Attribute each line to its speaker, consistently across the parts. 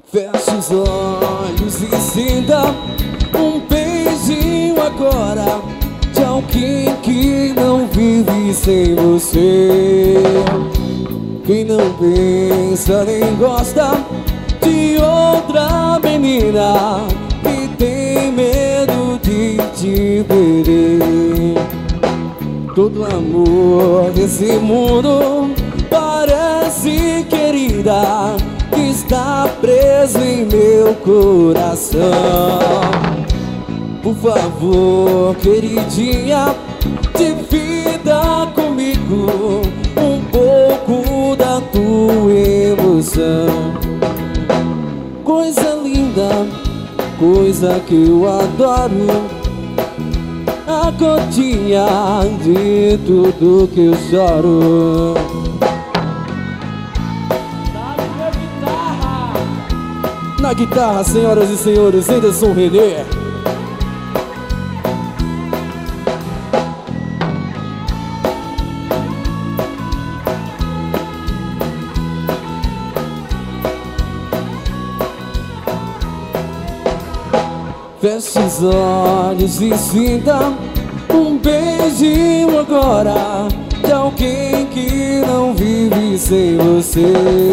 Speaker 1: Feche os olhos e sinta um beijinho agora de alguém que não vive sem você. Quem não pensa nem gosta de outra menina que tem medo de te perder. Todo amor desse mundo parece, querida, que está preso em meu coração. Por favor, queridinha, divida comigo um pouco da tua emoção. Coisa linda, coisa que eu adoro, a gotinha de tudo que eu choro. Na guitarra, senhoras e senhores, Anderson Renê. Feche os olhos e sinta um beijinho agora de alguém que não vive sem você.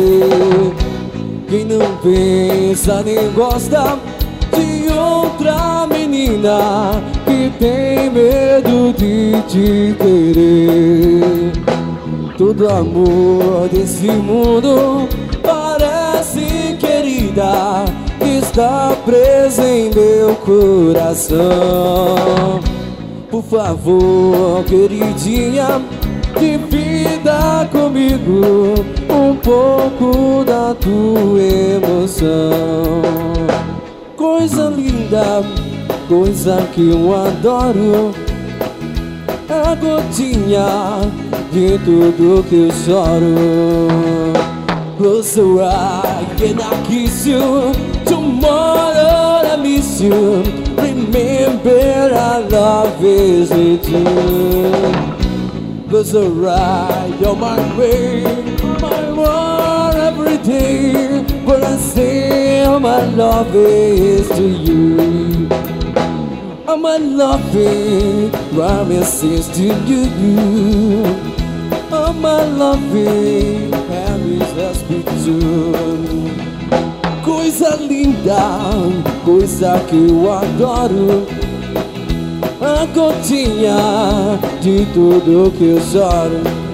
Speaker 1: Quem não pensa nem gosta de outra menina que tem medo de te querer. Todo amor desse mundo parece, querida, que está preso em meu coração. Por favor, queridinha, divida comigo um pouco da tua emoção. Coisa linda, coisa que eu adoro, a gotinha de tudo que eu choro. Close your eyes and I kiss you. Tomorrow I miss you. Remember our love is with you. Close your eyes, you're my way, my world every day. But I say my love is to you. My loving promises to you. My loving promises to you. Coisa linda, coisa que eu adoro, a gotinha de tudo que eu choro.